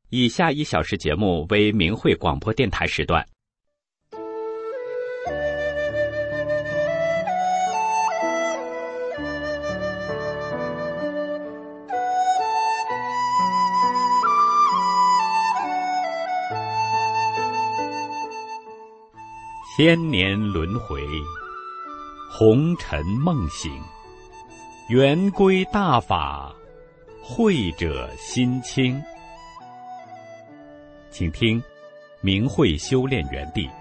以下1小时节目为明慧广播电台时段。千年轮回，红尘梦醒，圆归大法，慧者心清。请听明慧修炼园地。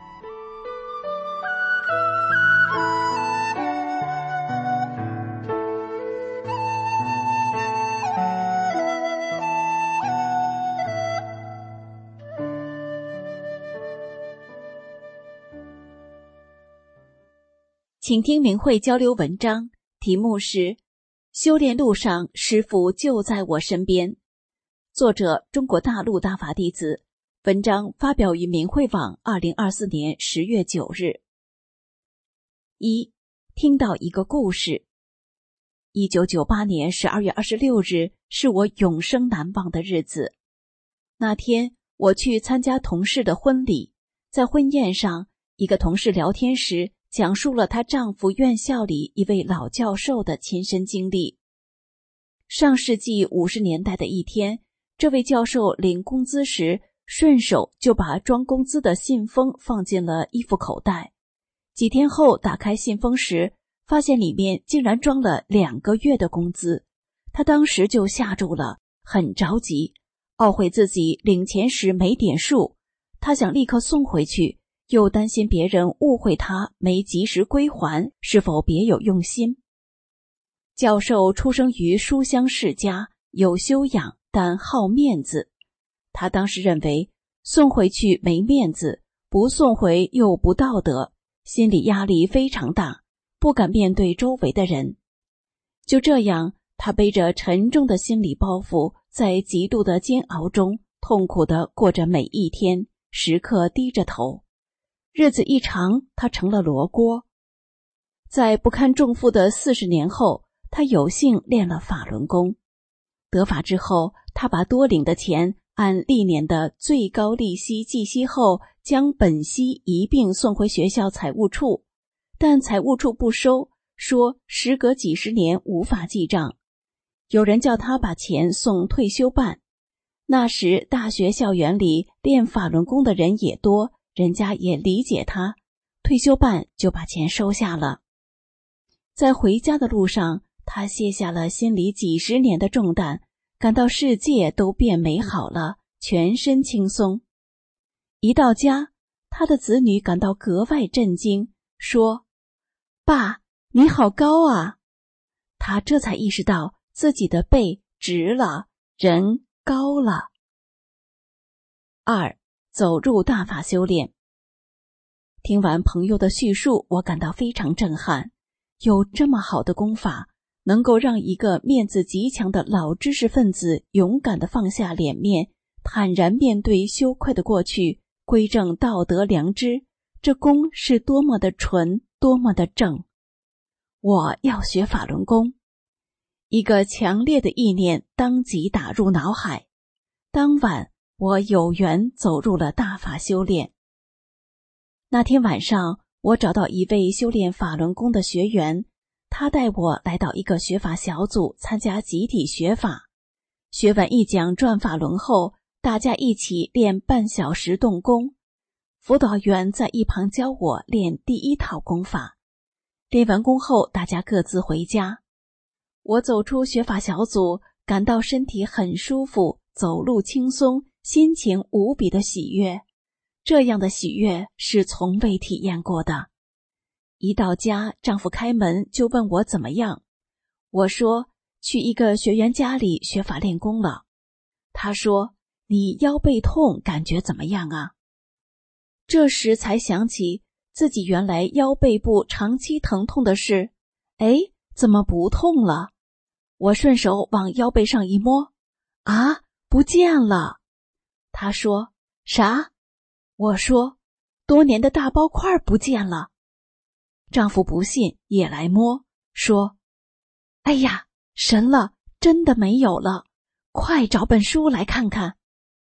请听明慧交流文章，题目是修炼路上师父就在我身边，作者中国大陆大法弟子，文章发表于明慧网2024年10月9日。1. 听到一个故事。1998年12月26日是我永生难忘的日子。那天我去参加同事的婚礼，在婚宴上，一个同事聊天时讲述了她丈夫院校里一位老教授的亲身经历。上世纪50年代的一天，这位教授领工资时，顺手就把装工资的信封放进了衣服口袋。几天后打开信封时，发现里面竟然装了2个月的工资。他当时就吓住了，很着急，懊悔自己领钱时没点数。他想立刻送回去，又担心别人误会他没及时归还，是否别有用心。教授出生于书香世家，有修养，但好面子。他当时认为送回去没面子，不送回又不道德，心理压力非常大，不敢面对周围的人。就这样，他背着沉重的心理包袱，在极度的煎熬中痛苦地过着每一天，时刻低着头。日子一长，他成了罗锅。在不堪重负的40年后，他有幸练了法轮功。得法之后，他把多领的钱按历年的最高利息计息后，将本息一并送回学校财务处，但财务处不收，说时隔几十年无法记账。有人叫他把钱送退休办。那时大学校园里练法轮功的人也多，人家也理解他，退休办就把钱收下了。在回家的路上，他卸下了心里几十年的重担，感到世界都变美好了，全身轻松。一到家，他的子女感到格外震惊，说：“爸，你好高啊！”他这才意识到自己的背直了，人高了。2. 走入大法修炼。听完朋友的叙述，我感到非常震撼。有这么好的功法，能够让一个面子极强的老知识分子勇敢地放下脸面，坦然面对羞愧的过去，归正道德良知，这功是多么的纯，多么的正。我要学法轮功。一个强烈的意念当即打入脑海。当晚，我有缘走入了大法修炼。那天晚上，我找到一位修炼法轮功的学员，他带我来到一个学法小组参加集体学法。学完一讲转法轮后，大家一起练半小时动功。辅导员在一旁教我练第1套功法。练完功后，大家各自回家。我走出学法小组，感到身体很舒服，走路轻松，心情无比的喜悦。这样的喜悦是从未体验过的。一到家，丈夫开门就问我怎么样。我说去一个学员家里学法练功了。他说，你腰背痛感觉怎么样啊？这时才想起自己原来腰背部长期疼痛的事，怎么不痛了？我顺手往腰背上一摸，啊，不见了。他说，啥？我说，多年的大包块不见了。丈夫不信，也来摸，说，哎呀，神了，真的没有了，快找本书来看看。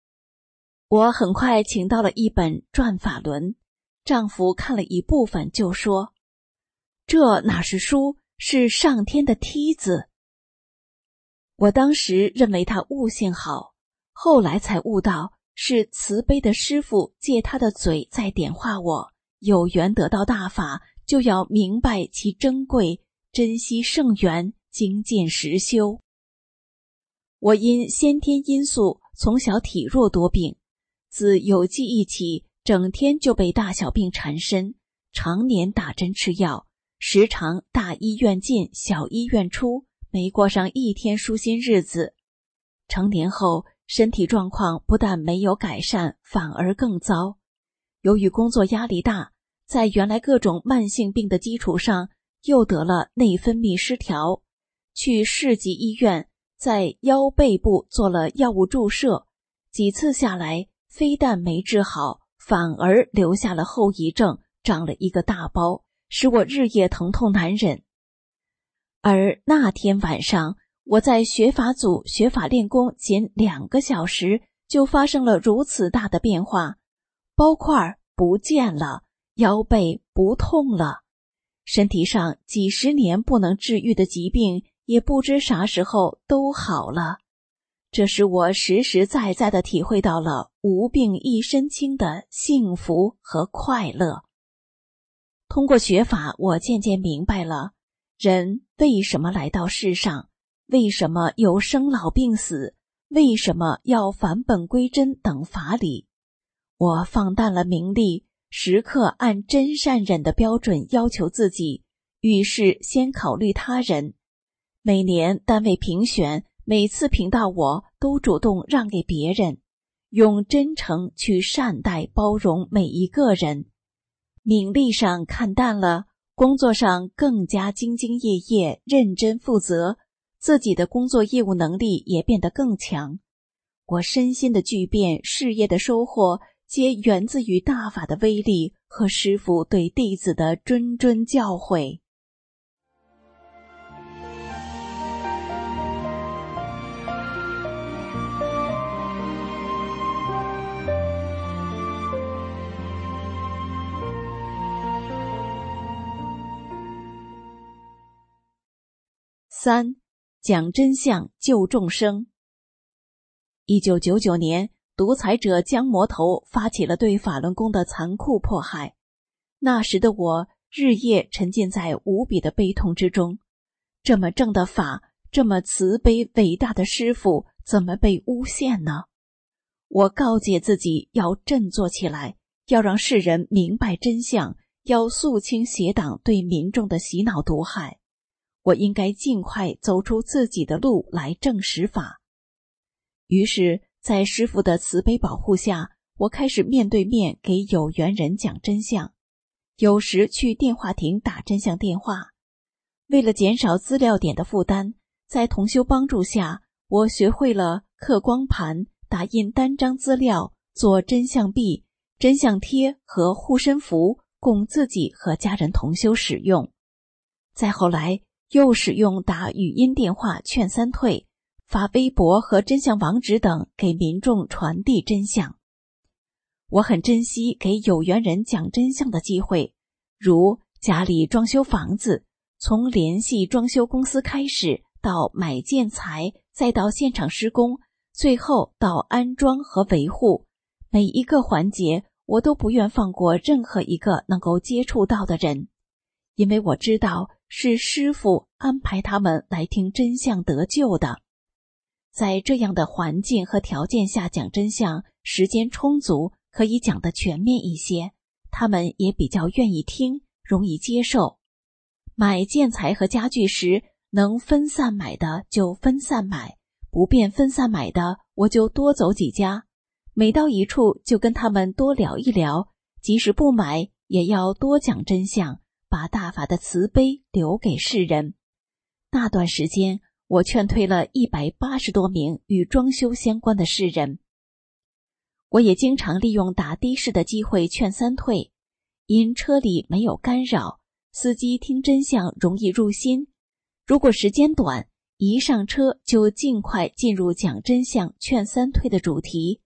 我很快请到了一本《转法轮》，丈夫看了一部分就说：“这哪是书，是上天的梯子。”我当时认为他悟性好，后来才悟到是慈悲的师父借他的嘴在点化我，有缘得到大法，就要明白其珍贵，珍惜圣缘，精进实修。我因先天因素从小体弱多病，自有记忆起，整天就被大小病缠身，常年打针吃药，时常大医院进小医院出，没过上一天舒心日子。成年后，身体状况不但没有改善，反而更糟。由于工作压力大，在原来各种慢性病的基础上，又得了内分泌失调，去市级医院在腰背部做了药物注射，几次下来，非但没治好，反而留下了后遗症，长了一个大包，使我日夜疼痛难忍。而那天晚上，我在学法组学法练功仅2个小时，就发生了如此大的变化，包块不见了，腰背不痛了，身体上几十年不能治愈的疾病，也不知啥时候都好了。这使我实实在在地体会到了无病一身轻的幸福和快乐。通过学法，我渐渐明白了人为什么来到世上，为什么有生老病死，为什么要返本归真等法理。我放淡了名利，时刻按真善忍的标准要求自己，遇事先考虑他人。每年单位评选，每次评到我都主动让给别人，用真诚去善待包容每一个人。名利上看淡了，工作上更加兢兢业业，认真负责，自己的工作业务能力也变得更强。我身心的巨变，事业的收获，皆源自于大法的威力和师父对弟子的谆谆教诲。3. 讲真相救众生。1999年，独裁者江魔头发起了对法轮功的残酷迫害。那时的我日夜沉浸在无比的悲痛之中，这么正的法，这么慈悲伟大的师父，怎么被诬陷呢？我告诫自己要振作起来，要让世人明白真相，要肃清邪党对民众的洗脑毒害。我应该尽快走出自己的路来证实法。于是，在师父的慈悲保护下，我开始面对面给有缘人讲真相，有时去电话亭打真相电话。为了减少资料点的负担，在同修帮助下，我学会了刻光盘、打印单张资料、做真相币、真相贴和护身符，供自己和家人同修使用。再后来，又使用打语音电话劝三退，发微博和真相网址等给民众传递真相。我很珍惜给有缘人讲真相的机会，如家里装修房子，从联系装修公司开始，到买建材，再到现场施工，最后到安装和维护，每一个环节我都不愿放过任何一个能够接触到的人，因为我知道是师父安排他们来听真相得救的。在这样的环境和条件下讲真相，时间充足，可以讲得全面一些，他们也比较愿意听，容易接受。买建材和家具时，能分散买的就分散买，不便分散买的我就多走几家，每到一处就跟他们多聊一聊，即使不买也要多讲真相，把大法的慈悲留给世人。那段时间，我劝退了180多名与装修相关的世人。我也经常利用打的士的机会劝三退，因车里没有干扰，司机听真相容易入心。如果时间短，一上车就尽快进入讲真相劝三退的主题。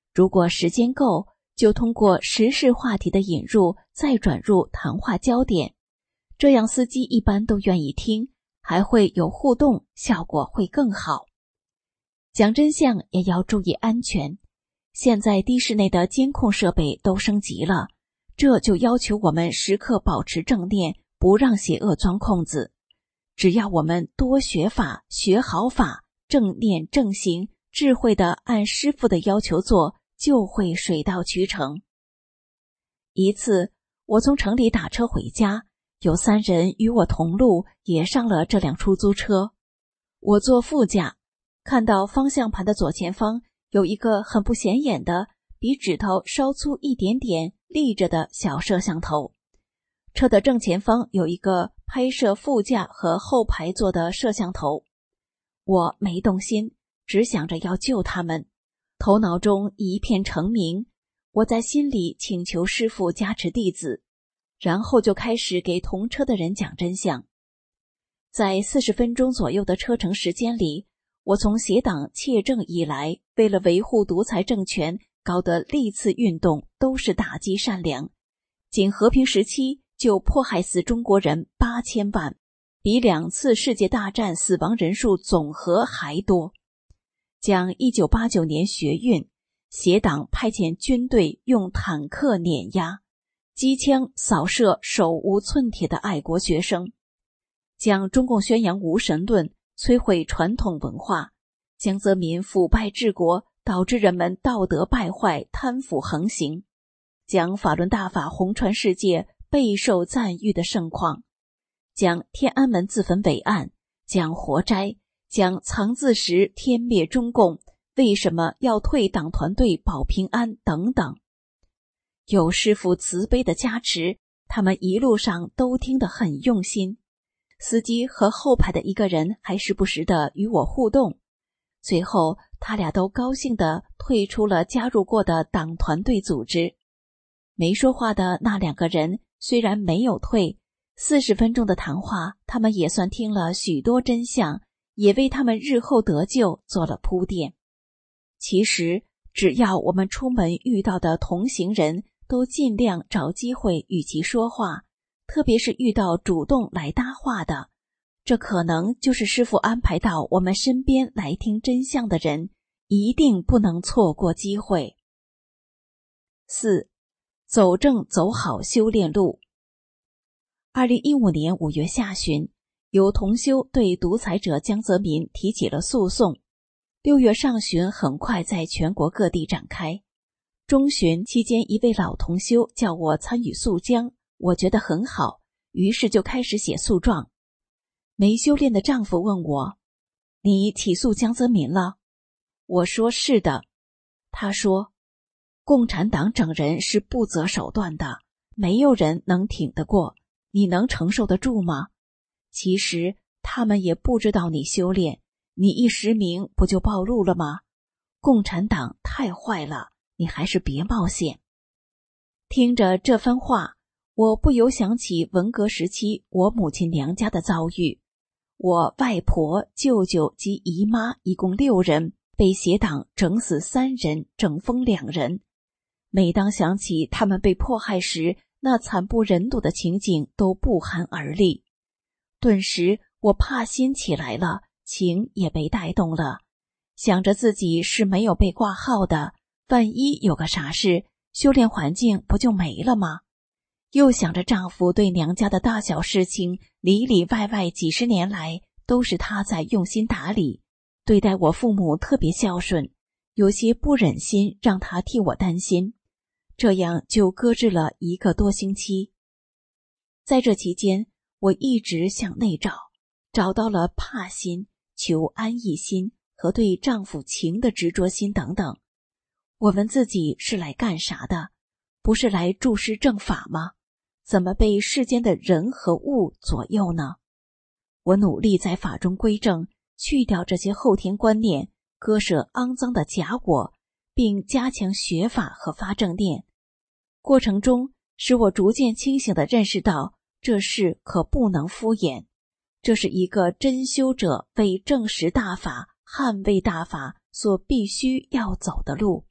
如果时间够，就通过时事话题的引入再转入谈话焦点，这样司机一般都愿意听，还会有互动，效果会更好。讲真相也要注意安全，现在的士内的监控设备都升级了，这就要求我们时刻保持正念，不让邪恶钻空子。只要我们多学法，学好法，正念正行，智慧地按师父的要求做，就会水到渠成。一次，我从城里打车回家，有3人与我同路，也上了这辆出租车。我坐副驾，看到方向盘的左前方有一个很不显眼的，比指头稍粗一点点立着的小摄像头。车的正前方有一个拍摄副驾和后排座的摄像头。我没动心，只想着要救他们，头脑中一片澄明。我在心里请求师父加持弟子，然后就开始给同车的人讲真相。在40分钟左右的车程时间里，我从邪党窃政以来，为了维护独裁政权搞的历次运动都是打击善良，仅和平时期就迫害死中国人8000万，比2次世界大战死亡人数总和还多。讲1989年学运，邪党派遣军队用坦克碾压，机枪扫射手无寸铁的爱国学生。讲中共宣扬无神论，摧毁传统文化，江泽民腐败治国，导致人们道德败坏，贪腐横行。讲法轮大法红传世界，备受赞誉的盛况。讲天安门自焚伟案，讲活摘，讲藏字石天灭中共，为什么要退党团队保平安等等。有师父慈悲的加持，他们一路上都听得很用心。司机和后排的一个人还时不时地与我互动，最后他俩都高兴地退出了加入过的党团队组织。没说话的那2个人虽然没有退，40分钟的谈话，他们也算听了许多真相，也为他们日后得救做了铺垫。其实，只要我们出门遇到的同行人，都尽量找机会与其说话，特别是遇到主动来搭话的，这可能就是师父安排到我们身边来听真相的人，一定不能错过机会。4. 走正走好修炼路。2015年5月下旬，有同修对独裁者江泽民提起了诉讼。6月上旬很快在全国各地展开。中旬期间，一位老同修叫我参与诉江，我觉得很好，于是就开始写诉状。没修炼的丈夫问我：“你起诉江泽民了？”我说：“是的。”他说：“共产党整人是不择手段的，没有人能挺得过，你能承受得住吗？其实他们也不知道你修炼，你一实名不就暴露了吗？共产党太坏了，你还是别冒险。”听着这番话，我不由想起文革时期我母亲娘家的遭遇。我外婆、舅舅及姨妈一共6人，被邪党整死3人，整疯2人。每当想起他们被迫害时那惨不忍睹的情景，都不寒而栗。顿时我怕心起来了，情也被带动了，想着自己是没有被挂号的，万一有个啥事，修炼环境不就没了吗？又想着丈夫对娘家的大小事情，里里外外几10年来都是他在用心打理，对待我父母特别孝顺，有些不忍心让他替我担心，这样就搁置了1个多星期。在这期间，我一直向内找到了怕心、求安逸心和对丈夫情的执着心等等。我问自己是来干啥的？不是来注释正法吗？怎么被世间的人和物左右呢？我努力在法中归正，去掉这些后天观念，割舍肮脏的假我，并加强学法和发正念。过程中，使我逐渐清醒地认识到，这事可不能敷衍，这是一个真修者为证实大法、捍卫大法所必须要走的路。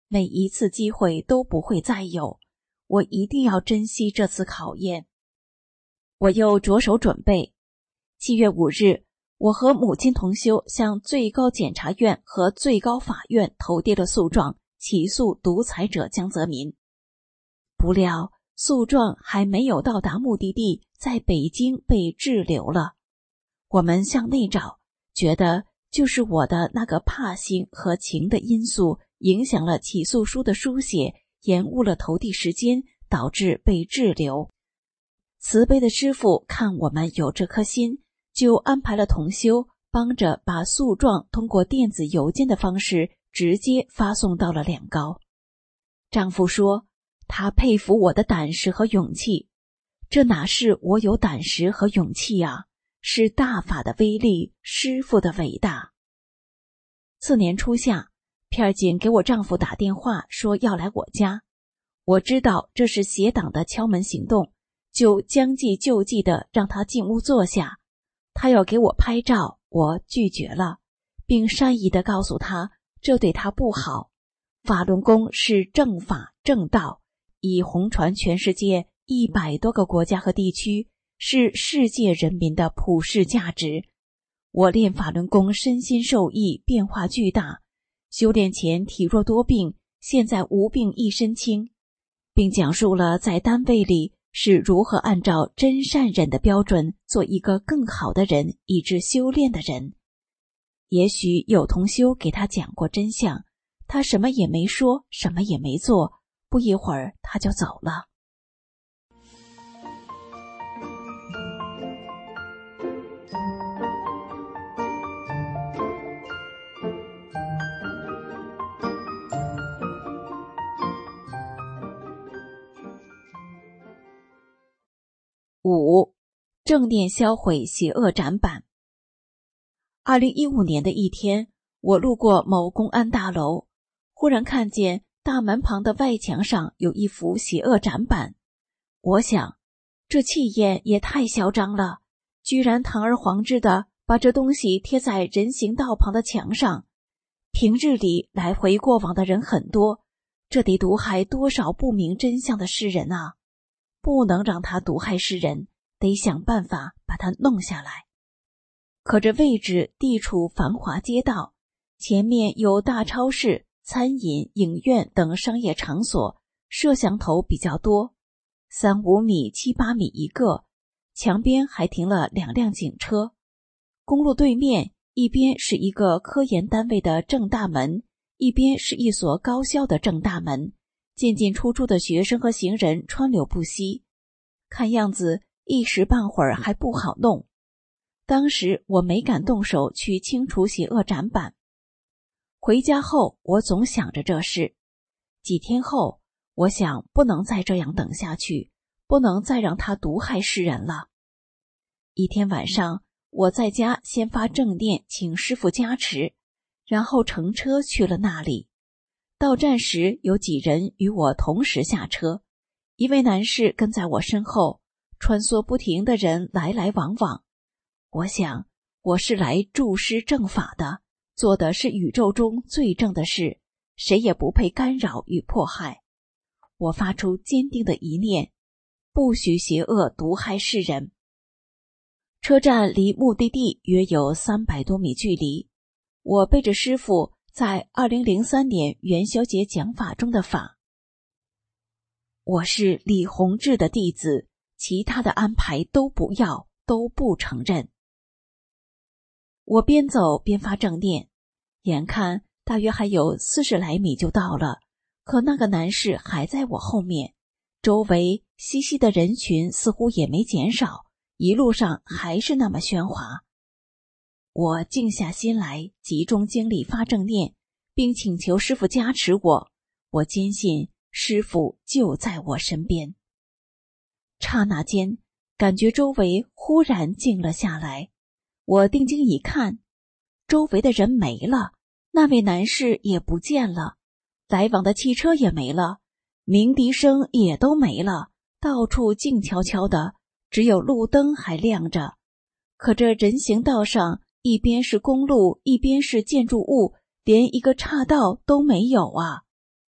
每一次机会都不会再有，我一定要珍惜这次考验。我又着手准备。7月5日，我和母亲同修向最高检察院和最高法院投递了诉状，起诉独裁者江泽民。不料诉状还没有到达目的地，在北京被滞留了。我们向内找，觉得就是我的那个怕心和情的因素影响了起诉书的书写，延误了投递时间，导致被滞留。慈悲的师父看我们有这颗心，就安排了同修帮着把诉状通过电子邮件的方式直接发送到了两高。丈夫说，他佩服我的胆识和勇气。这哪是我有胆识和勇气啊，是大法的威力，师父的伟大。次年初夏，片警给我丈夫打电话说要来我家，我知道这是邪党的敲门行动，就将计就计地让他进屋坐下。他要给我拍照，我拒绝了，并善意地告诉他这对他不好。法轮功是正法正道，已红传全世界100多个国家和地区，是世界人民的普世价值。我练法轮功身心受益，变化巨大，修炼前体弱多病，现在无病一身轻，并讲述了在单位里是如何按照真善忍的标准做一个更好的人，以致修炼的人。也许有同修给他讲过真相，他什么也没说，什么也没做，不一会儿他就走了。5. 正念销毁邪恶展板。2015年的一天，我路过某公安大楼，忽然看见大门旁的外墙上有一幅邪恶展板。我想，这气焰也太嚣张了，居然堂而皇之的把这东西贴在人行道旁的墙上。平日里来回过往的人很多，这得毒害多少不明真相的世人啊！不能让他毒害世人，得想办法把它弄下来。可这位置地处繁华街道，前面有大超市、餐饮、影院等商业场所，摄像头比较多，3、5米、7、8米一个，墙边还停了2辆警车。公路对面，一边是一个科研单位的正大门，一边是一所高校的正大门，进进出出的学生和行人川流不息，看样子一时半会儿还不好弄。当时我没敢动手去清除邪恶展板。回家后我总想着这事，几天后我想不能再这样等下去，不能再让他毒害世人了。一天晚上，我在家先发正念请师父加持，然后乘车去了那里。到站时有几人与我同时下车，一位男士跟在我身后，穿梭不停的人来来往往。我想，我是来助师正法的，做的是宇宙中最正的事，谁也不配干扰与迫害。我发出坚定的一念，不许邪恶毒害世人。车站离目的地约有300多米距离，我背着师父在2003年元宵节讲法中的法。我是李洪志的弟子，其他的安排都不要，都不承认。我边走边发正念，眼看大约还有40来米就到了，可那个男士还在我后面，周围熙熙的人群似乎也没减少，一路上还是那么喧哗。我静下心来，集中精力发正念，并请求师父加持我。我坚信师父就在我身边。刹那间，感觉周围忽然静了下来。我定睛一看，周围的人没了，那位男士也不见了，来往的汽车也没了，鸣笛声也都没了，到处静悄悄的，只有路灯还亮着。可这人行道上，一边是公路，一边是建筑物，连一个岔道都没有啊！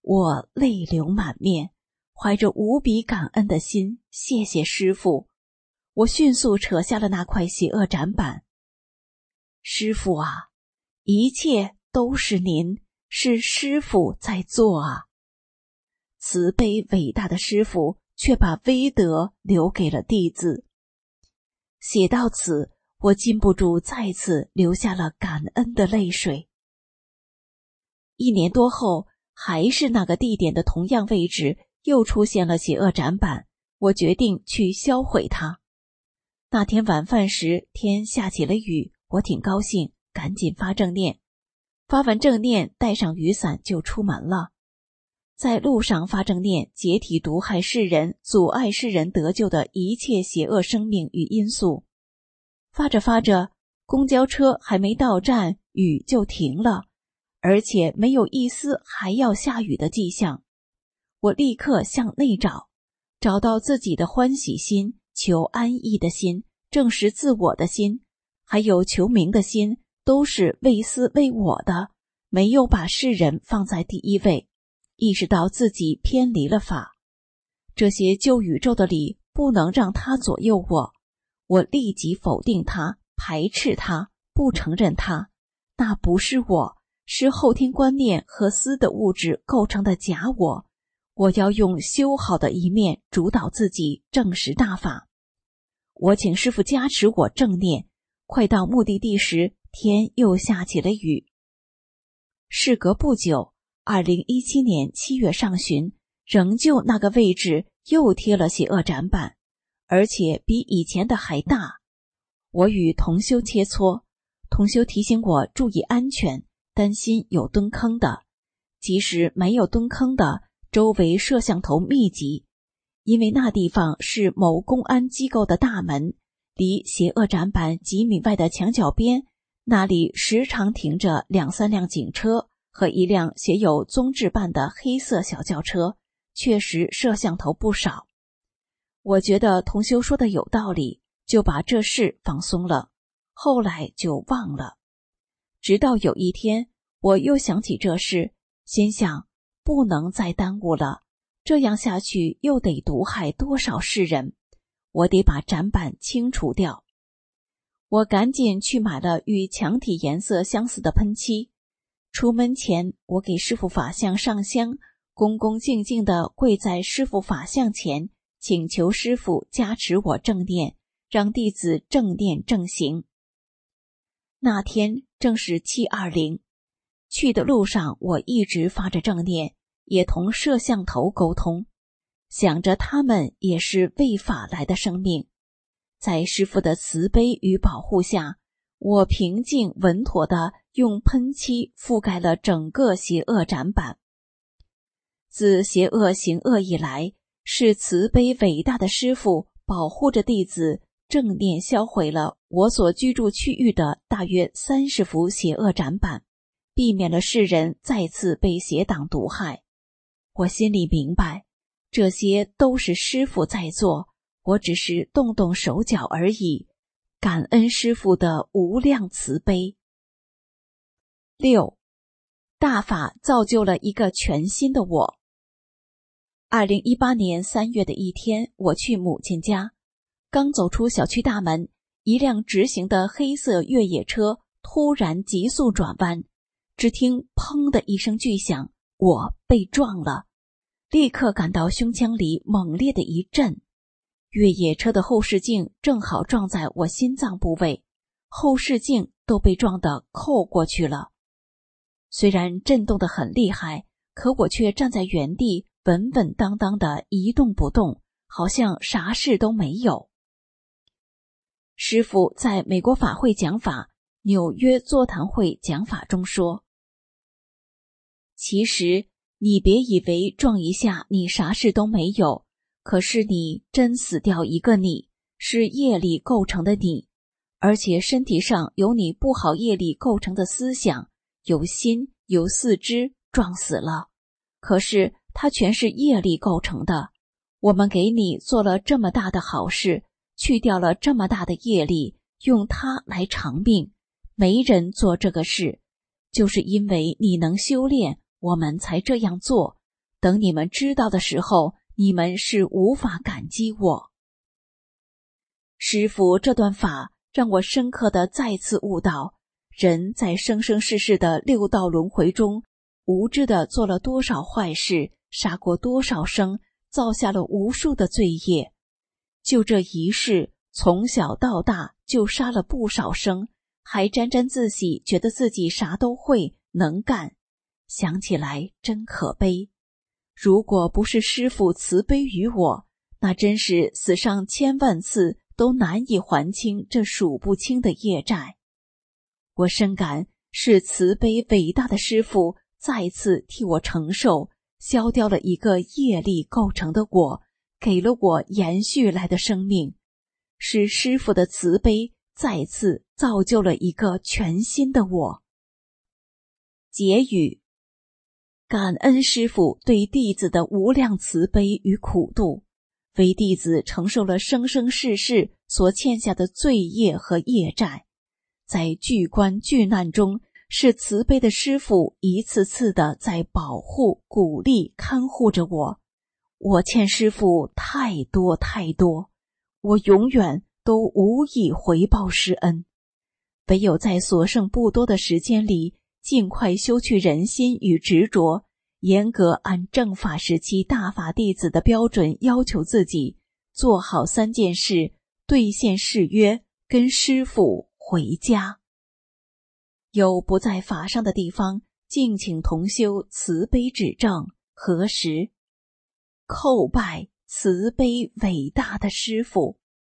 我泪流满面，怀着无比感恩的心，谢谢师父。我迅速扯下了那块邪恶展板。师父啊，一切都是您，是师父在做啊。慈悲伟大的师父却把威德留给了弟子。写到此，我禁不住再次流下了感恩的泪水。1年多后，还是那个地点的同样位置，又出现了邪恶展板，我决定去销毁它。那天晚饭时，天下起了雨，我挺高兴，赶紧发正念。发完正念，带上雨伞就出门了。在路上发正念，解体毒害世人、阻碍世人得救的一切邪恶生命与因素。发着发着，公交车还没到站，雨就停了，而且没有一丝还要下雨的迹象。我立刻向内找到自己的欢喜心、求安逸的心、证实自我的心，还有求名的心，都是为私为我的，没有把世人放在第一位，意识到自己偏离了法。这些旧宇宙的理不能让它左右我，我立即否定它，排斥它，不承认它。那不是我，是后天观念和私的物质构成的假我。我要用修好的一面主导自己，证实大法。我请师父加持我正念，快到目的地时，天又下起了雨。事隔不久，2017年7月上旬，仍旧那个位置又贴了邪恶展板，而且比以前的还大。我与同修切磋，同修提醒我注意安全，担心有蹲坑的。即使没有蹲坑的，周围摄像头密集，因为那地方是某公安机构的大门，离邪恶展板几米外的墙角边，那里时常停着2、3辆警车和一辆写有宗智办的黑色小轿车，确实摄像头不少。我觉得同修说的有道理，就把这事放松了，后来就忘了。直到有一天，我又想起这事，心想不能再耽误了，这样下去又得毒害多少世人，我得把展板清除掉。我赶紧去买了与墙体颜色相似的喷漆。出门前，我给师父法像上香，恭恭敬敬地跪在师父法像前，请求师父加持我正念，让弟子正念正行。那天正是720，去的路上我一直发着正念，也同摄像头沟通，想着他们也是为法来的生命。在师父的慈悲与保护下，我平静稳妥地用喷漆覆盖了整个邪恶展板。自邪恶行恶以来，是慈悲伟大的师父保护着弟子，正念销毁了我所居住区域的大约30幅邪恶展板，避免了世人再次被邪党毒害。我心里明白，这些都是师父在做，我只是动动手脚而已，感恩师父的无量慈悲。6. 大法造就了一个全新的我。2018年3月的一天，我去母亲家，刚走出小区大门，一辆直行的黑色越野车突然急速转弯，只听砰的一声巨响，我被撞了，立刻感到胸腔里猛烈的一震。越野车的后视镜正好撞在我心脏部位，后视镜都被撞得扣过去了。虽然震动得很厉害，可我却站在原地稳稳当当的一动不动，好像啥事都没有。师父在美国法会讲法、纽约座谈会讲法中说，其实你别以为撞一下你啥事都没有，可是你真死掉一个你，是业力构成的你，而且身体上有你不好业力构成的思想，有心有四肢，撞死了，可是它全是业力构成的。我们给你做了这么大的好事，去掉了这么大的业力，用它来偿命，没人做这个事，就是因为你能修炼，我们才这样做， 等你们知道的时候，你们是无法感激我。师父这段法让我深刻地再次悟到，人在生生世世的六道轮回中，无知地做了多少坏事，杀过多少生，造下了无数的罪业。就这一世，从小到大就杀了不少生，还沾沾自喜，觉得自己啥都会，能干。想起来真可悲。如果不是师父慈悲于我，那真是死上千万次都难以还清这数不清的业债。我深感是慈悲伟大的师父再次替我承受，消掉了一个业力构成的我，给了我延续来的生命。是师父的慈悲再次造就了一个全新的我。结语：感恩师父对弟子的无量慈悲与苦度，为弟子承受了生生世世所欠下的罪业和业债。在巨关巨难中，是慈悲的师父一次次的在保护、鼓励、看护着我。我欠师父太多太多，我永远都无以回报师恩。唯有在所剩不多的时间里，尽快修去人心与执着，严格按正法时期大法弟子的标准要求自己，做好3件事，兑现誓约，跟师父回家。有不在法上的地方，敬请同修慈悲指正。何时？叩拜慈悲伟大的师父。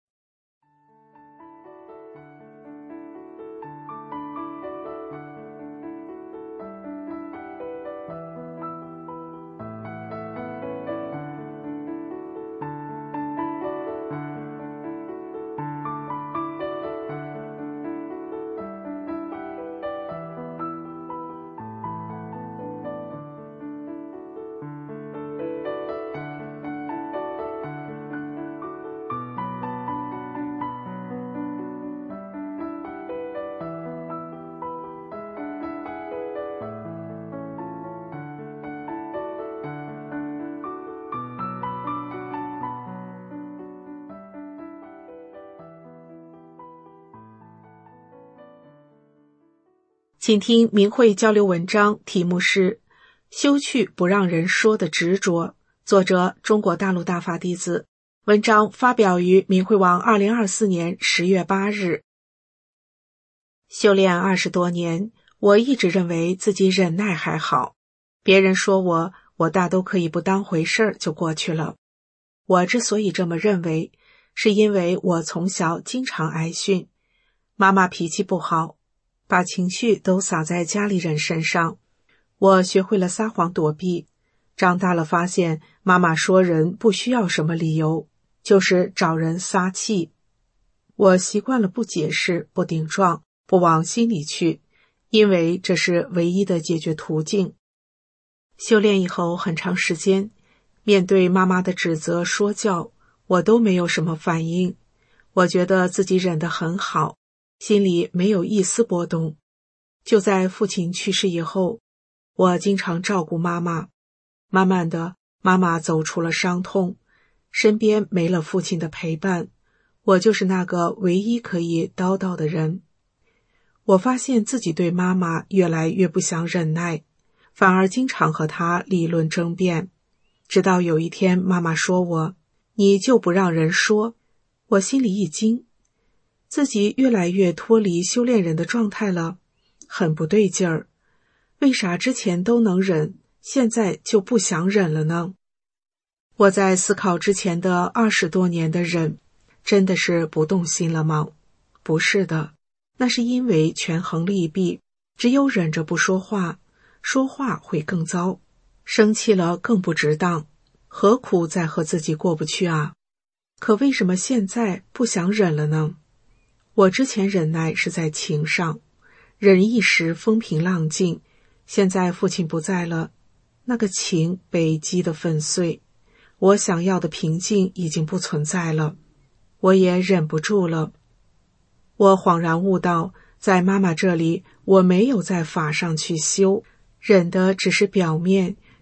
请听明慧交流文章，题目是修去不让人说的执着，作者中国大陆大法弟子，文章发表于明慧网2024年10月8日。修炼20多年，我一直认为自己忍耐还好，别人说我大都可以不当回事儿就过去了。我之所以这么认为，是因为我从小经常挨训，妈妈脾气不好，把情绪都撒在家里人身上。我学会了撒谎躲避，长大了发现妈妈说人不需要什么理由，就是找人撒气。我习惯了不解释、不顶撞、不往心里去，因为这是唯一的解决途径。修炼以后很长时间，面对妈妈的指责说教，我都没有什么反应。我觉得自己忍得很好，心里没有一丝波动。就在父亲去世以后，我经常照顾妈妈，慢慢的，妈妈走出了伤痛，身边没了父亲的陪伴，我就是那个唯一可以叨叨的人。我发现自己对妈妈越来越不想忍耐，反而经常和她理论争辩。直到有一天妈妈说我，你就不让人说，我心里一惊，自己越来越脱离修炼人的状态了，很不对劲儿。为啥之前都能忍，现在就不想忍了呢？我在思考之前的20多年的忍，真的是不动心了吗？不是的，那是因为权衡利弊，只有忍着不说话，说话会更糟，生气了更不值当，何苦再和自己过不去啊？可为什么现在不想忍了呢？我之前忍耐是在情上，忍一时风平浪静，现在父亲不在了，那个情被击得粉碎，我想要的平静已经不存在了，我也忍不住了。我恍然悟到，在妈妈这里，我没有在法上去修，忍的只是表面，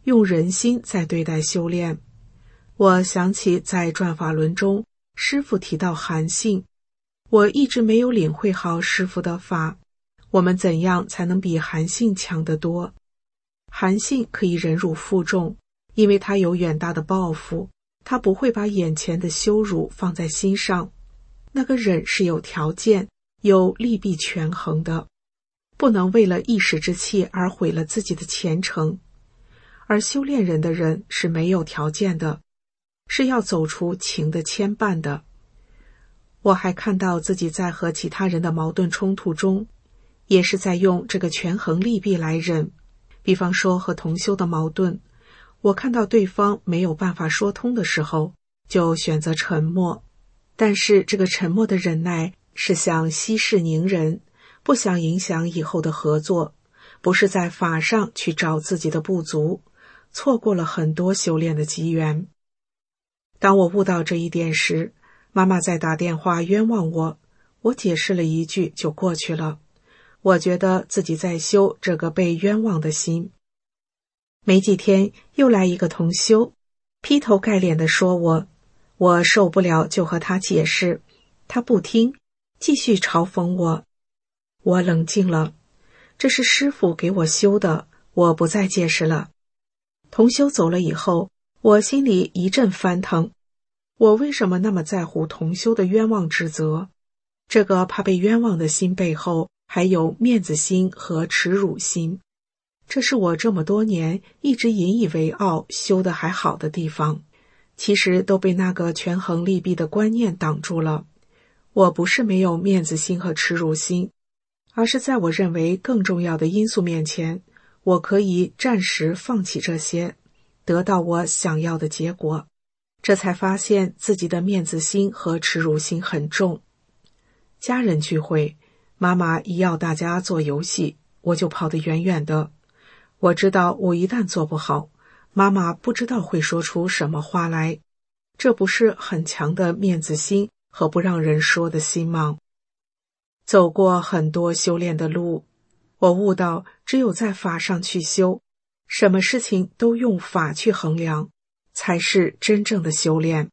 用人心在对待修炼。我想起在转法轮中，师父提到韩信，我一直没有领会好师父的法，我们怎样才能比韩信强得多？韩信可以忍辱负重，因为他有远大的抱负，他不会把眼前的羞辱放在心上。那个忍是有条件，有利弊权衡的，不能为了一时之气而毁了自己的前程。而修炼人的人是没有条件的，是要走出情的牵绊的。我还看到自己在和其他人的矛盾冲突中，也是在用这个权衡利弊来忍。比方说和同修的矛盾，我看到对方没有办法说通的时候，就选择沉默。但是这个沉默的忍耐是想息事宁人，不想影响以后的合作，不是在法上去找自己的不足，错过了很多修炼的机缘。当我悟到这一点时，妈妈在打电话冤枉我，我解释了一句就过去了。我觉得自己在修这个被冤枉的心。没几天，又来一个同修，劈头盖脸地说我受不了，就和他解释，他不听，继续嘲讽我。我冷静了，这是师父给我修的，我不再解释了。同修走了以后，我心里一阵翻腾，我为什么那么在乎同修的冤枉指责？这个怕被冤枉的心背后还有面子心和耻辱心，这是我这么多年一直引以为傲修得还好的地方，其实都被那个权衡利弊的观念挡住了。我不是没有面子心和耻辱心，而是在我认为更重要的因素面前，我可以暂时放弃这些，得到我想要的结果。这才发现自己的面子心和耻辱心很重。家人聚会，妈妈一要大家做游戏，我就跑得远远的。我知道我一旦做不好，妈妈不知道会说出什么话来，这不是很强的面子心和不让人说的心吗？走过很多修炼的路，我悟到只有在法上去修，什么事情都用法去衡量，才是真正的修炼。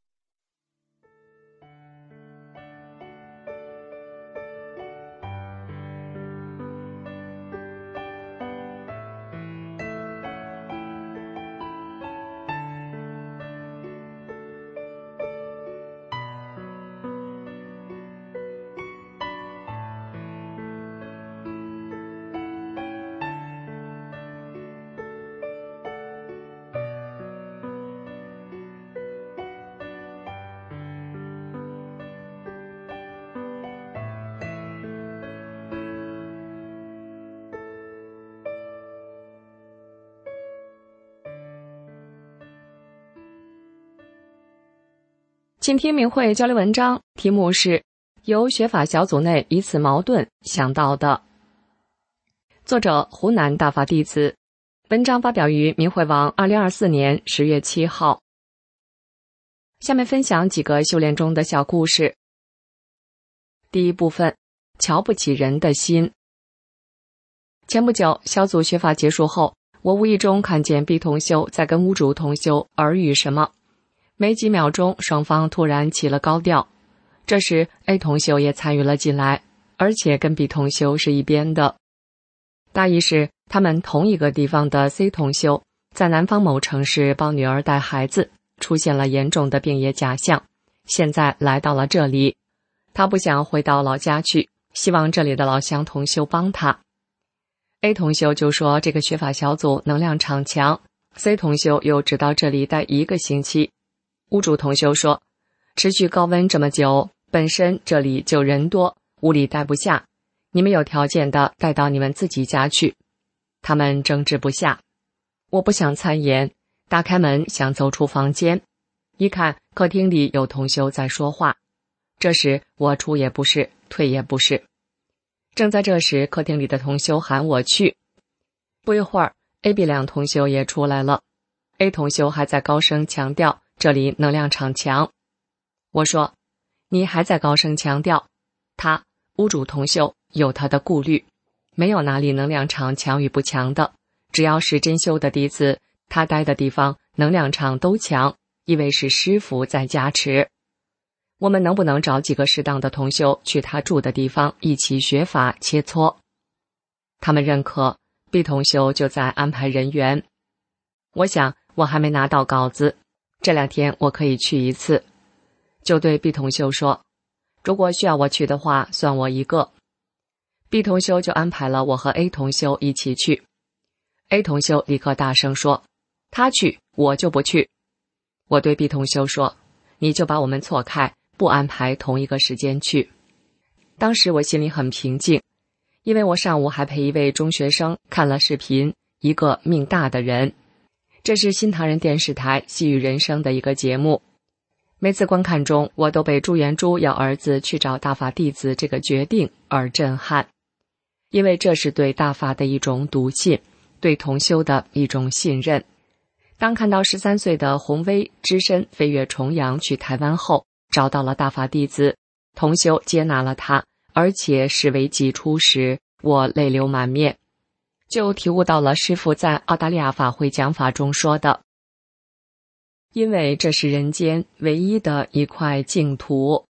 请听明慧交流文章，题目是由学法小组内以此矛盾想到的。作者湖南大法弟子，文章发表于明慧网2024年10月7号。下面分享几个修炼中的小故事。第一部分，瞧不起人的心。前不久，小组学法结束后，我无意中看见 B 同修在跟屋主同修耳语什么。没几秒钟，双方突然起了高调。这时 A 同修也参与了进来，而且跟 B 同修是一边的。大意是他们同一个地方的 C 同修在南方某城市帮女儿带孩子，出现了严重的病业假象，现在来到了这里。他不想回到老家去，希望这里的老乡同修帮他。A 同修就说这个学法小组能量场强， C 同修又只到这里待1个星期。屋主同修说，持续高温这么久，本身这里就人多，屋里待不下，你们有条件的带到你们自己家去。他们争执不下，我不想参言，打开门想走出房间，一看客厅里有同修在说话，这时我出也不是，退也不是。正在这时，客厅里的同修喊我去。不一会儿 A、B 两同修也出来了。 A 同修还在高声强调这里能量场强。我说，你还在高声强调，他屋主同修有他的顾虑，没有哪里能量场强与不强的，只要是真修的弟子他待的地方能量场都强，因为是师父在加持。我们能不能找几个适当的同修去他住的地方一起学法切磋？他们认可，毕同修就在安排人员。我想我还没拿到稿子，这2天我可以去一次。就对毕同修说，如果需要我去的话，算我一个。毕同修就安排了我和 A 同修一起去。A 同修立刻大声说，他去，我就不去。我对毕同修说，你就把我们错开，不安排同一个时间去。当时我心里很平静，因为我上午还陪一位中学生看了视频《一个命大的人》，这是新唐人电视台细语人生的一个节目。每次观看中，我都被朱元珠要儿子去找大法弟子这个决定而震撼，因为这是对大法的一种笃信，对同修的一种信任。当看到13岁的洪威只身飞越重洋去台湾后，找到了大法弟子，同修接纳了他，而且视为己出时，我泪流满面，就体悟到了师父在澳大利亚法会讲法中说的，因为这是人间唯一的一块净土。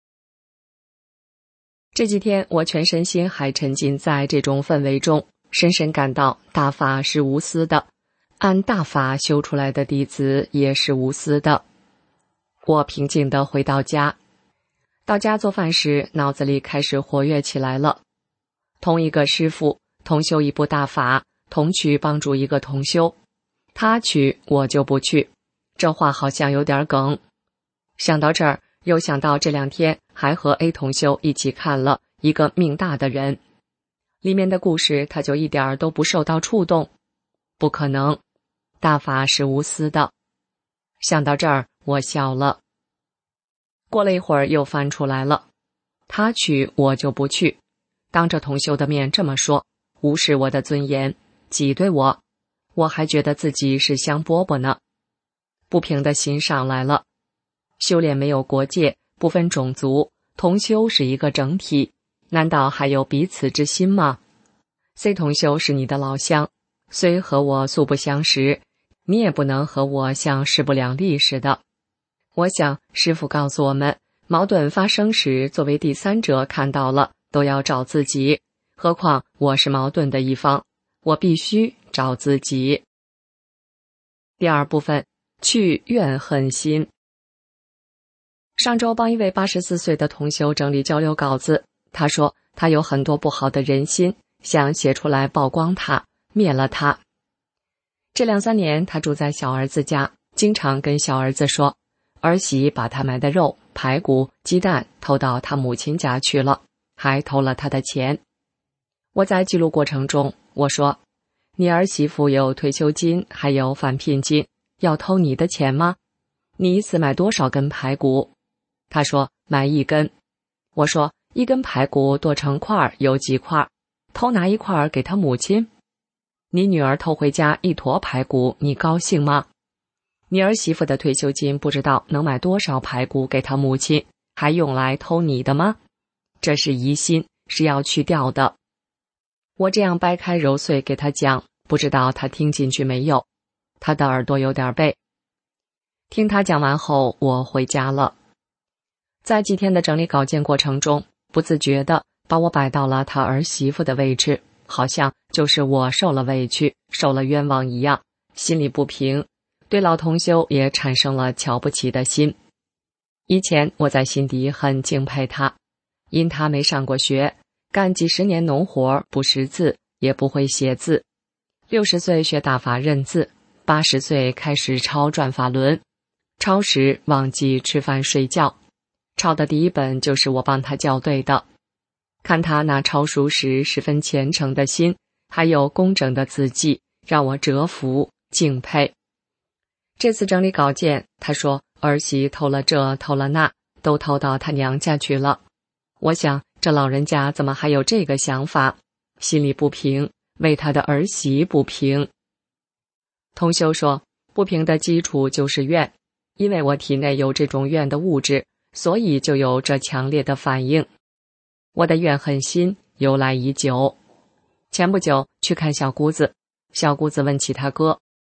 这几天我全身心还沉浸在这种氛围中，深深感到大法是无私的，按大法修出来的弟子也是无私的。我平静地回到家，到家做饭时，脑子里开始活跃起来了。同一个师父，同修一部大法，同去帮助一个同修，他去我就不去，这话好像有点梗。想到这儿，又想到这2天还和 A 同修一起看了《一个命大的人》，里面的故事他就一点都不受到触动。不可能，大法是无私的。想到这儿，我笑了。过了一会儿又翻出来了，他去我就不去，当着同修的面这么说，无视我的尊严，挤兑我，我还觉得自己是香饽饽呢。不平的心上来了，修炼没有国界，不分种族，同修是一个整体，难道还有彼此之心吗？ C 同修是你的老乡，虽和我素不相识，你也不能和我像势不两立似的。我想师父告诉我们，矛盾发生时，作为第三者看到了都要找自己，何况我是矛盾的一方，我必须找自己。第2部分，去怨恨心。上周帮一位84岁的同修整理交流稿子，他说他有很多不好的人心，想写出来曝光他，灭了他。这2-3年他住在小儿子家，经常跟小儿子说，儿媳把他买的肉、排骨、鸡蛋偷到他母亲家去了，还偷了他的钱。我在记录过程中，我说，你儿媳妇有退休金，还有返聘金，要偷你的钱吗？你一次买多少根排骨？他说买1根。我说1根排骨剁成块有几块，偷拿1块给他母亲？你女儿偷回家1坨排骨，你高兴吗？你儿媳妇的退休金不知道能买多少排骨给他母亲，还用来偷你的吗？这是疑心，是要去掉的。我这样掰开揉碎给他讲，不知道他听进去没有，他的耳朵有点背。听他讲完后，我回家了。在几天的整理稿件过程中，不自觉地把我摆到了他儿媳妇的位置，好像就是我受了委屈，受了冤枉一样，心里不平，对老同修也产生了瞧不起的心。以前我在心底很敬佩他，因他没上过学，干几10年农活，不识字，也不会写字。60岁学大法认字，80岁开始抄转法轮，抄时忘记吃饭睡觉，抄的第1本就是我帮他校对的。看他那抄书时十分虔诚的心，还有工整的字迹，让我折服敬佩。这次整理稿件，他说儿媳偷了这偷了那，都偷到他娘家去了。我想这老人家怎么还有这个想法，心里不平，为他的儿媳不平。同修说，不平的基础就是怨，因为我体内有这种怨的物质，所以就有这强烈的反应。我的怨恨心由来已久。前不久去看小姑子，小姑子问起他哥，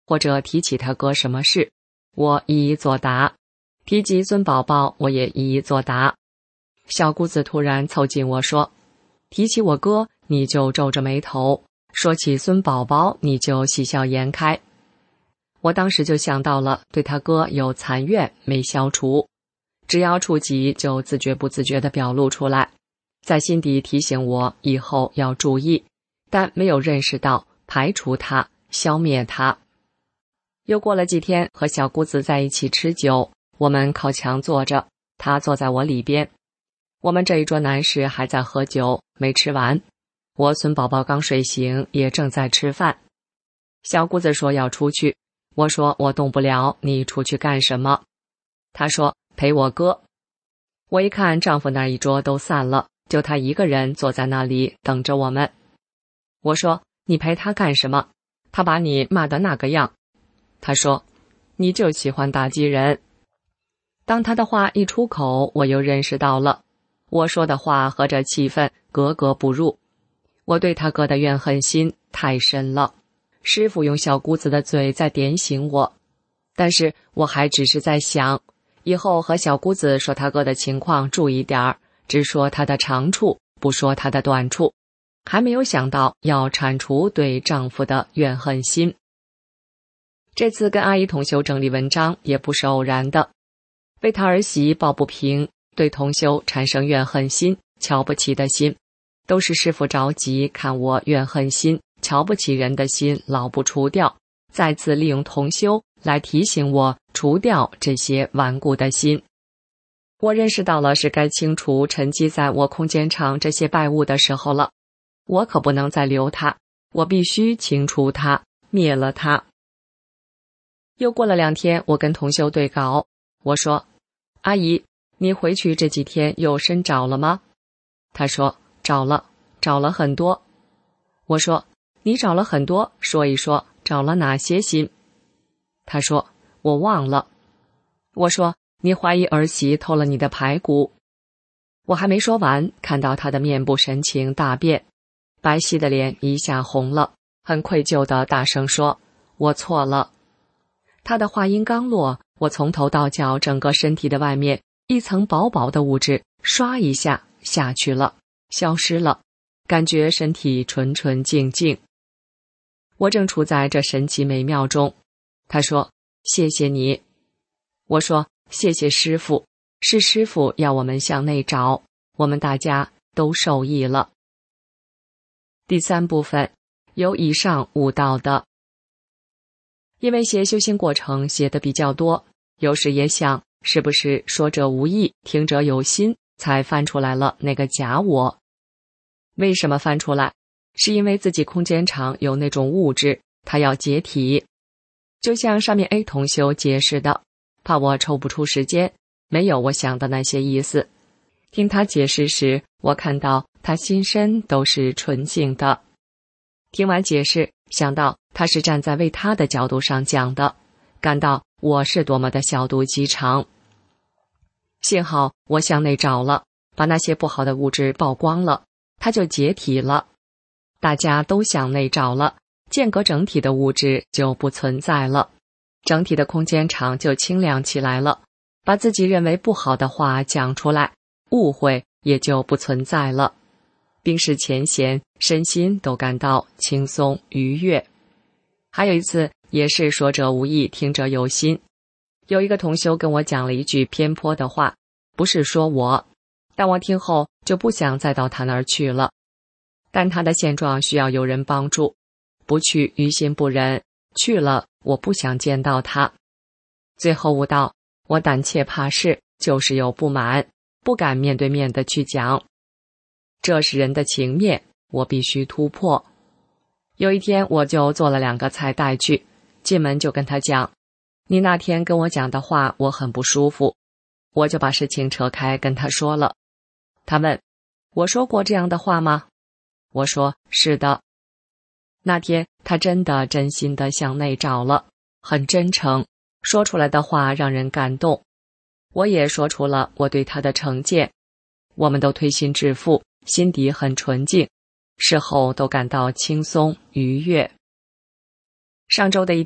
或者提起他哥什么事，我一一作答；提及孙宝宝，我也一一作答。小姑子突然凑近我说：“提起我哥，你就皱着眉头；说起孙宝宝，你就喜笑颜开。”我当时就想到了对他哥有残怨没消除，只要触及就自觉不自觉地表露出来，在心底提醒我以后要注意，但没有认识到排除它、消灭它。又过了几天，和小姑子在一起吃酒，我们靠墙坐着，她坐在我里边。我们这一桌男士还在喝酒，没吃完。我孙宝宝刚睡醒，也正在吃饭。小姑子说要出去，我说我动不了，你出去干什么？她说陪我哥。我一看丈夫那一桌都散了，就她一个人坐在那里等着我们。我说你陪他干什么？他把你骂得那个样。她说你就喜欢打击人。当她的话一出口，我又认识到了我说的话和这气氛格格不入。我对他哥的怨恨心太深了，师父用小姑子的嘴在点醒我，但是我还只是在想，以后和小姑子说他哥的情况注意点儿，只说他的长处，不说他的短处，还没有想到要铲除对丈夫的怨恨心。这次跟阿姨同修整理文章也不是偶然的，为他儿媳抱不平，对同修产生怨恨心、瞧不起的心，都是师父着急看我怨恨心、瞧不起人的心老不除掉，再次利用同修来提醒我除掉这些顽固的心。我认识到了是该清除沉积在我空间场这些败物的时候了，我可不能再留它，我必须清除它，灭了它。又过了2天，我跟同修对稿，我说：“阿姨，你回去这几天有深找了吗？”她说：“找了很多。”我说：“你找了很多，说一说找了哪些心？”她说：“我忘了。”我说：“你怀疑儿媳偷了你的排骨。”我还没说完，看到她的面部神情大变，白皙的脸一下红了，很愧疚地大声说：“我错了。”她的话音刚落，我从头到脚整个身体的外面一层薄薄的物质唰一下下去了，消失了，感觉身体纯纯净净。我正处在这神奇美妙中。她说：“谢谢你。”我说：“谢谢师父，是师父要我们向内找，我们大家都受益了。”第3部分，有以上悟到的。因为写修行过程写的比较多，有时也想是不是说者无意，听者有心，才翻出来了那个假我。为什么翻出来？是因为自己空间场有那种物质，它要解体。就像上面 A 同修解释的，怕我抽不出时间，没有我想的那些意思。听他解释时，我看到他心身都是纯净的。听完解释，想到他是站在为他的角度上讲的，感到我是多么的小肚鸡肠。幸好我向内找了，把那些不好的物质曝光了，它就解体了。大家都向内找了，间隔整体的物质就不存在了，整体的空间场就清亮起来了，把自己认为不好的话讲出来，误会也就不存在了。冰释前嫌，身心都感到轻松愉悦。还有一次也是说者无意，听者有心。有一个同修跟我讲了一句偏颇的话，不是说我，但我听后就不想再到他那儿去了。但他的现状需要有人帮助，不去于心不忍，去了我不想见到他。最后悟到，我胆怯怕事，就是有不满，不敢面对面的去讲。这是人的情面，我必须突破。有一天我就做了2个菜带去，进门就跟他讲，你那天跟我讲的话我很不舒服。我就把事情扯开跟他说了。他问，我说过这样的话吗？我说是的。那天他真的真心的向内找了，很真诚，说出来的话让人感动。我也说出了我对他的成见，我们都推心置腹，心底很纯净，事后都感到轻松愉悦。上周的一天，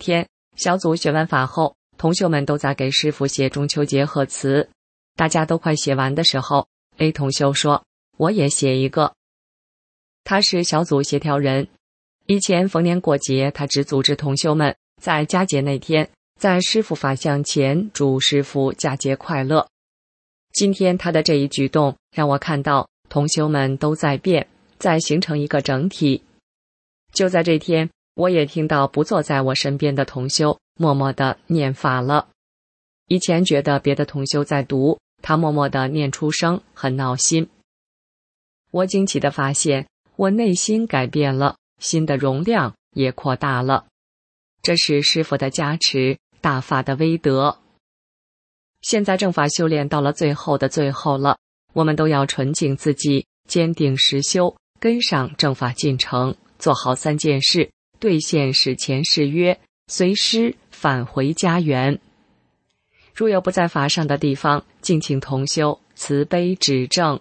小组学完法后，同修们都在给师父写中秋节贺词。大家都快写完的时候， A 同修说，我也写一个。他是小组协调人，以前逢年过节，他只组织同修们在佳节那天在师父法像前祝师父佳节快乐。今天他的这一举动让我看到同修们都在变，在形成一个整体。就在这天，我也听到不坐在我身边的同修默默地念法了。以前觉得别的同修在读，他默默地念出声，很闹心。我惊奇地发现，我内心改变了，心的容量也扩大了。这是师父的加持，大法的威德。现在正法修炼到了最后的最后了，我们都要纯净自己，坚定实修，跟上正法进程，做好3件事，兑现史前誓约，随师返回家园。如有不在法上的地方，敬请同修慈悲指正。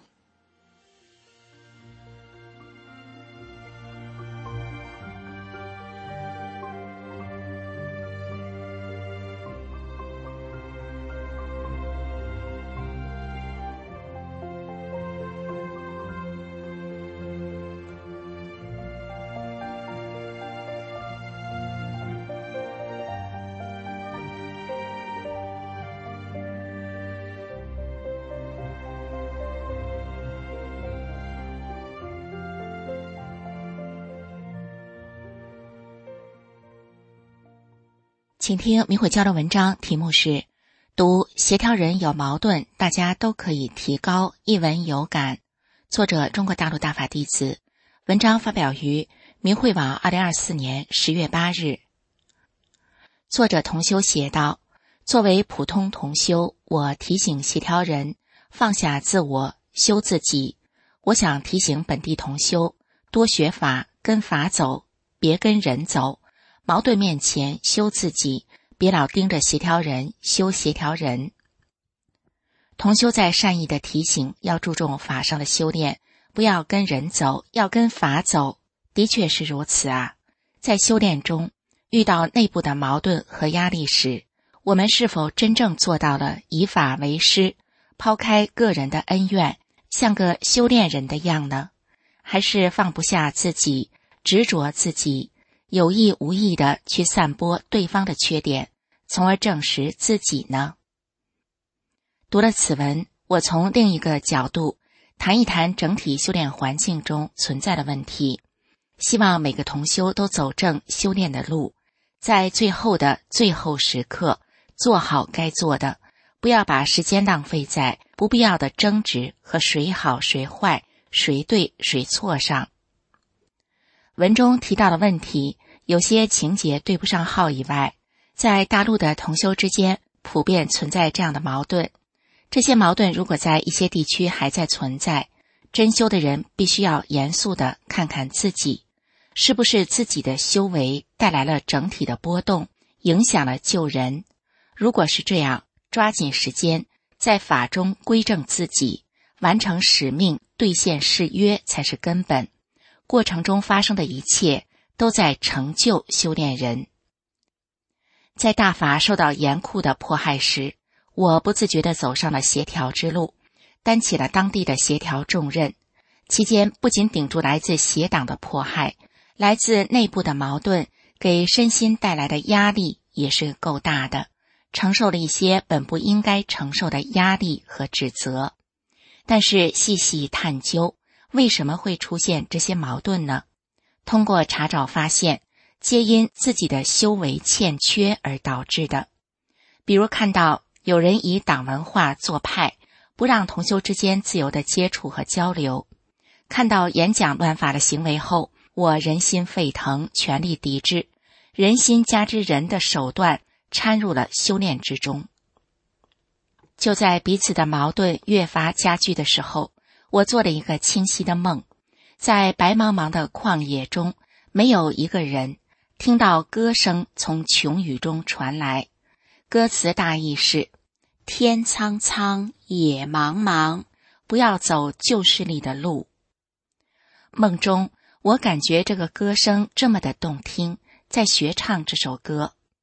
请听明慧交流文章，题目是读协调人有矛盾，大家都可以提高，一文有感。作者中国大陆大法弟子，文章发表于明慧网2024年10月8日。作者同修写道，作为普通同修，我提醒协调人放下自我，修自己。我想提醒本地同修多学法，跟法走，别跟人走。矛盾面前修自己，别老盯着协调人，修协调人。同修在善意的提醒，要注重法上的修炼，不要跟人走，要跟法走。的确是如此啊。在修炼中，遇到内部的矛盾和压力时，我们是否真正做到了以法为师，抛开个人的恩怨，像个修炼人的样呢？还是放不下自己，执着自己，有意无意地去散播对方的缺点，从而证实自己呢？读了此文，我从另一个角度谈一谈整体修炼环境中存在的问题，希望每个同修都走正修炼的路，在最后的最后时刻做好该做的，不要把时间浪费在不必要的争执和谁好谁坏，谁对谁错上。文中提到的问题，有些情节对不上号以外，在大陆的同修之间普遍存在这样的矛盾。这些矛盾如果在一些地区还在存在，真修的人必须要严肃地看看自己，是不是自己的修为带来了整体的波动，影响了救人。如果是这样，抓紧时间在法中归正自己，完成使命，兑现誓约才是根本。过程中发生的一切都在成就修炼人。在大法受到严酷的迫害时，我不自觉地走上了协调之路，担起了当地的协调重任。期间不仅顶住来自邪党的迫害，来自内部的矛盾给身心带来的压力也是够大的，承受了一些本不应该承受的压力和指责。但是细细探究，为什么会出现这些矛盾呢？通过查找发现，皆因自己的修为欠缺而导致的。比如看到有人以党文化做派，不让同修之间自由的接触和交流；看到演讲乱法的行为后，我人心沸腾，全力抵制。人心加之人的手段掺入了修炼之中。就在彼此的矛盾越发加剧的时候，我做了一个清晰的梦，在白茫茫的旷野中，没有一个人，听到歌声从穹宇中传来。歌词大意是：天苍苍，野茫茫，不要走旧势力的路。梦中我感觉这个歌声这么的动听，在学唱这首歌。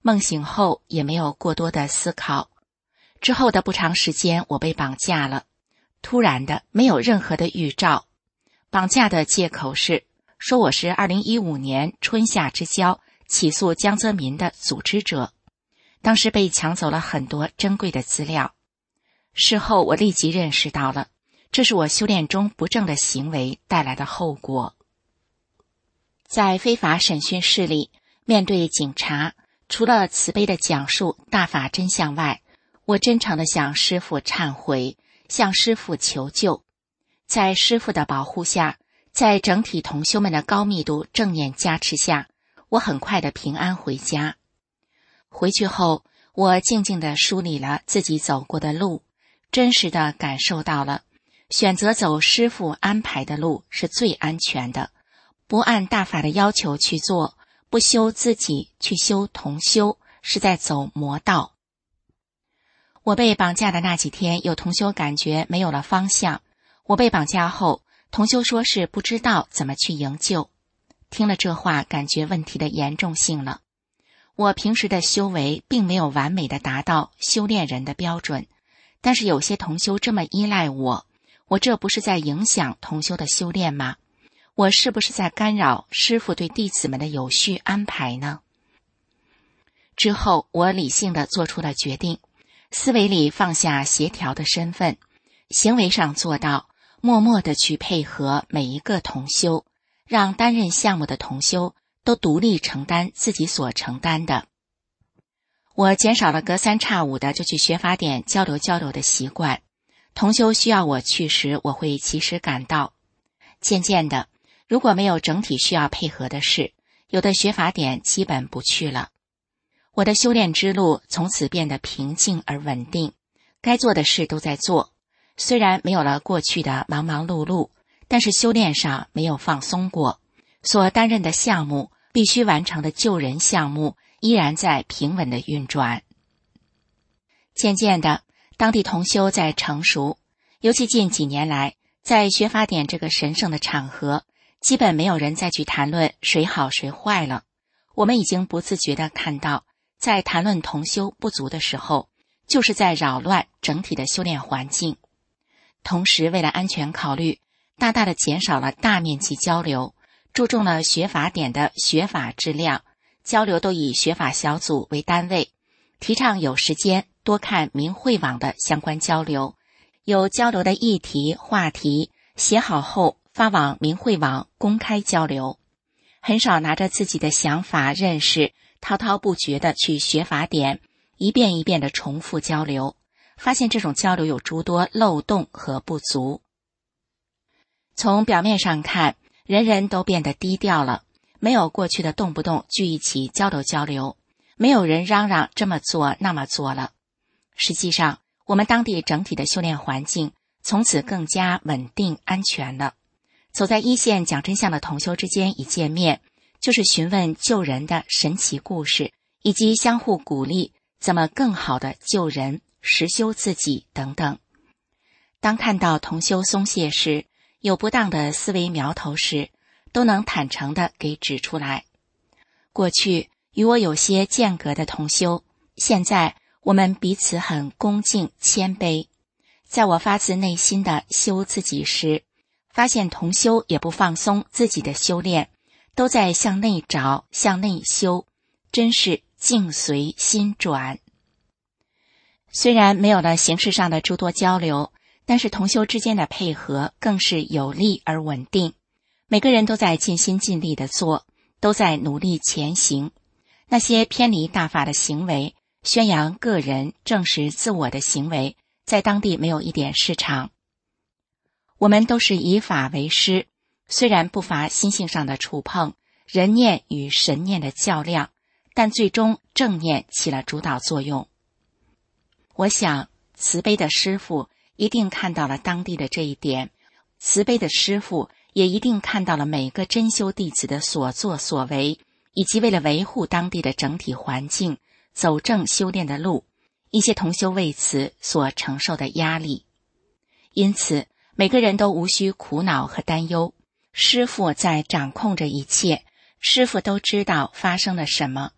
梦醒后也没有过多的思考。之后的不长时间，我被绑架了，突然的，没有任何的预兆。绑架的借口是说我是2015年春夏之交起诉江泽民的组织者，当时被抢走了很多珍贵的资料。事后我立即认识到了，这是我修炼中不正的行为带来的后果。在非法审讯室里，面对警察，除了慈悲的讲述大法真相外，我真诚地向师父忏悔，向师父求救。在师父的保护下，在整体同修们的高密度正念加持下，我很快地平安回家。回去后，我静静地梳理了自己走过的路，真实地感受到了选择走师父安排的路是最安全的，不按大法的要求去做，不修自己去修同修，是在走魔道。我被绑架的那几天，有同修感觉没有了方向。我被绑架后，同修说是不知道怎么去营救。听了这话，感觉问题的严重性了。我平时的修为并没有完美的达到修炼人的标准，但是有些同修这么依赖我，我这不是在影响同修的修炼吗？我是不是在干扰师父对弟子们的有序安排呢？之后，我理性地做出了决定，思维里放下协调的身份，行为上做到默默地去配合每一个同修，让担任项目的同修都独立承担自己所承担的。我减少了隔三差五的就去学法点交流的习惯，同修需要我去时，我会及时赶到。渐渐的，如果没有整体需要配合的事，有的学法点基本不去了。我的修炼之路从此变得平静而稳定，该做的事都在做。虽然没有了过去的忙忙碌碌，但是修炼上没有放松过，所担任的项目必须完成的救人项目依然在平稳的运转。渐渐的，当地同修在成熟，尤其近几年来，在学法典这个神圣的场合，基本没有人再去谈论谁好谁坏了。我们已经不自觉地看到，在谈论同修不足的时候，就是在扰乱整体的修炼环境。同时，为了安全考虑，大大的减少了大面积交流，注重了学法典的学法质量，交流都以学法小组为单位，提倡有时间多看明慧网的相关交流，有交流的议题话题写好后发往明慧网公开交流，很少拿着自己的想法认识滔滔不绝地去学法典，一遍一遍地重复交流，发现这种交流有诸多漏洞和不足。从表面上看，人人都变得低调了，没有过去的动不动聚一起交流，没有人嚷嚷这么做那么做了。实际上，我们当地整体的修炼环境从此更加稳定安全了。走在一线讲真相的同修之间一见面，就是询问救人的神奇故事，以及相互鼓励怎么更好地救人、实修自己等等。当看到同修松懈时，有不当的思维苗头时，都能坦诚地给指出来。过去与我有些间隔的同修，现在我们彼此很恭敬谦卑。在我发自内心的修自己时，发现同修也不放松自己的修炼，都在向内找向内修，真是境随心转。虽然没有了形式上的诸多交流，但是同修之间的配合更是有力而稳定，每个人都在尽心尽力地做，都在努力前行。那些偏离大法的行为，宣扬个人正视自我的行为，在当地没有一点市场。我们都是以法为师，虽然不乏心性上的触碰，人念与神念的较量，但最终正念起了主导作用。我想慈悲的师父一定看到了当地的这一点，慈悲的师父也一定看到了每个真修弟子的所作所为，以及为了维护当地的整体环境，走正修炼的路，一些同修为此所承受的压力。因此每个人都无需苦恼和担忧，师父在掌控着一切，师父都知道发生了什么，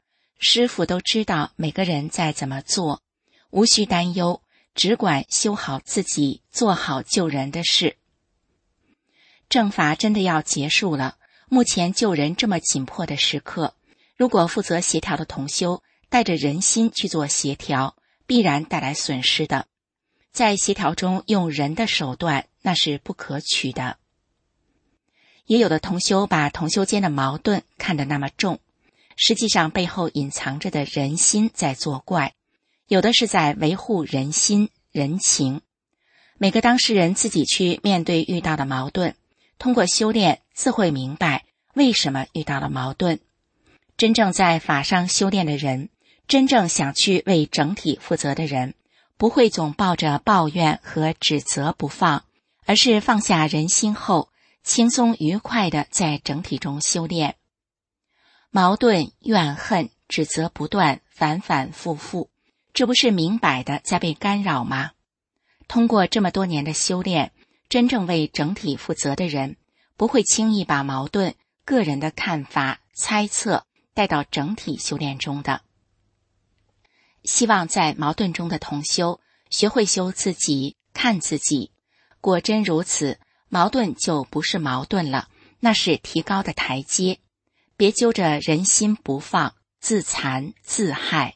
师傅都知道每个人在怎么做，无需担忧，只管修好自己，做好救人的事。正法真的要结束了，目前救人这么紧迫的时刻，如果负责协调的同修带着人心去做协调，必然带来损失的。在协调中用人的手段，那是不可取的。也有的同修把同修间的矛盾看得那么重，实际上背后隐藏着的人心在作怪，有的是在维护人心人情。每个当事人自己去面对遇到的矛盾，通过修炼自会明白为什么遇到了矛盾。真正在法上修炼的人，真正想去为整体负责的人，不会总抱着抱怨和指责不放，而是放下人心后，轻松愉快地在整体中修炼。矛盾、怨恨、指责不断，反反复复，这不是明摆的在被干扰吗？通过这么多年的修炼，真正为整体负责的人，不会轻易把矛盾、个人的看法、猜测带到整体修炼中的。希望在矛盾中的同修学会修自己，看自己，果真如此，矛盾就不是矛盾了，那是提高的台阶。别揪着人心不放，自残自害。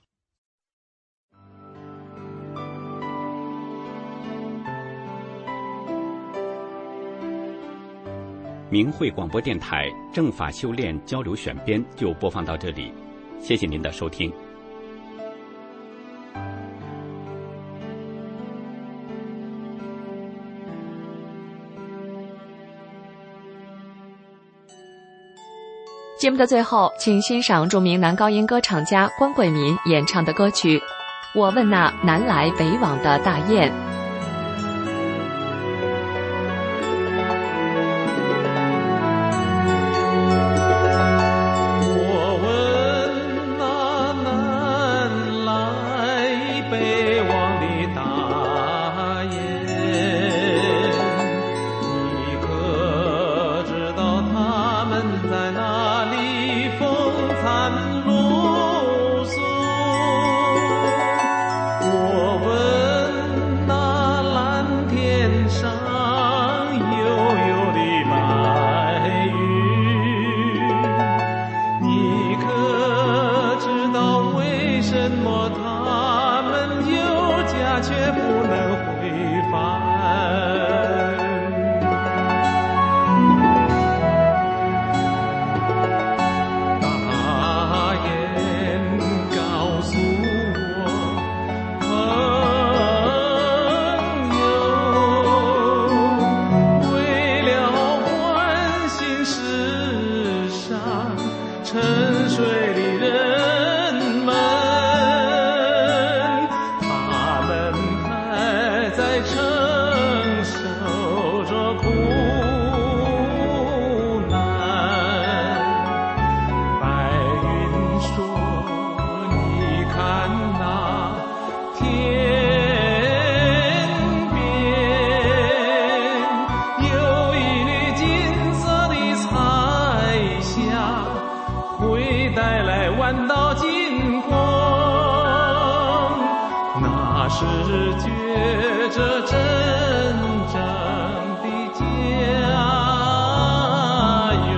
明慧广播电台正法修炼交流选编就播放到这里，谢谢您的收听。 节目的最后，请欣赏著名男高音歌唱家关桂民演唱的歌曲《我问那南来北往的大雁》。 是觉着真正的家园。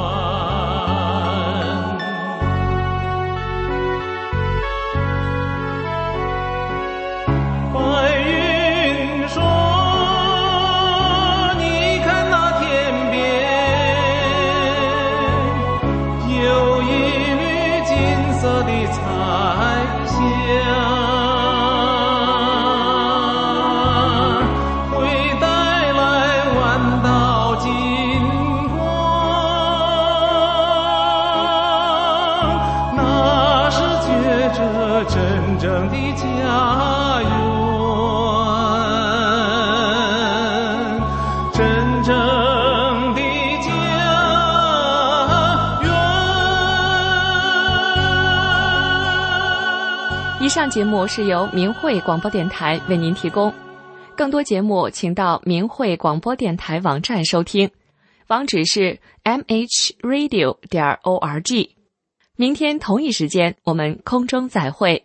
白云说，你看那天边有一缕金色的彩霞，真正的家园，真正的家园。 以上节目是由明慧广播电台为您提供，更多节目请到明慧广播电台网站收听，网址是mhradio.org。 明天同一时间我们空中再会。